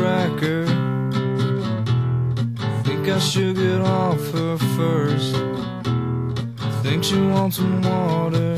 cracker. Think I should get off her first. Think she wants some water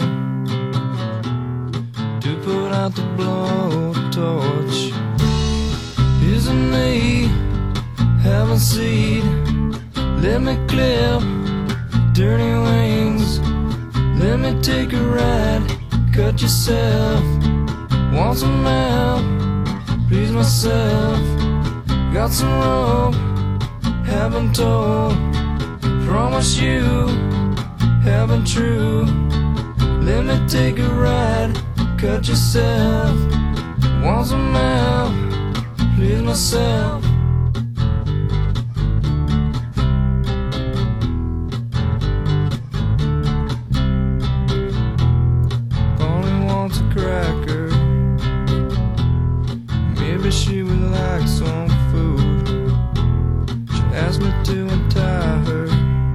to put out the blowtorch. Isn't me having seed? Let me clip dirty wings. Let me take a ride. Cut yourself. Want some help? Please myself. Got some rope. Haven't told. Promise you. Haven't true. Let me take a ride. Cut yourself. Want some help? Please myself. Only wants a cracker. Maybe she would like some food. She asked me to untie her.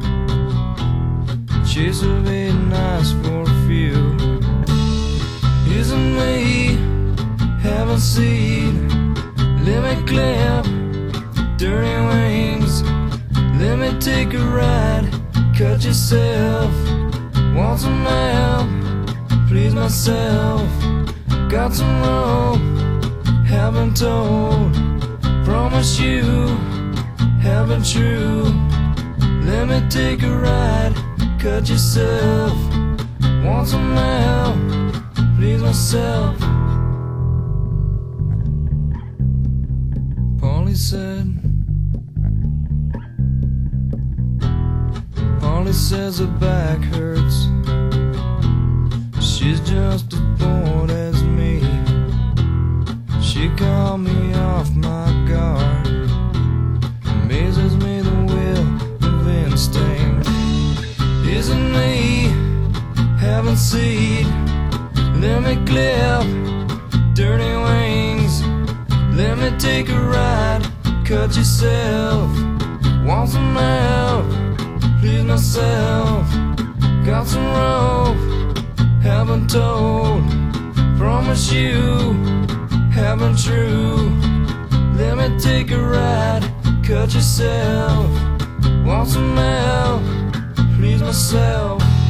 She's a bit nice for a few. Isn't me having seed? Let me clip dirty wings. Let me take a ride. Cut yourself. Want some help? Please myself. Got some rope. Haven't told. Promise you. Haven't true. Let me take a ride. Cut yourself. Want some help? Please myself. Polly says her back hurts. She's just as bored as me. She called me off my guard. Amazes me the will of instinct. Isn't me having seed? Let me clip dirty wings. Let me take a ride. Cut yourself. Want some help? Please myself. Got some rope. Haven't told. Promise you. Haven't true. Let me take a ride. Cut yourself. Want some help? Please myself.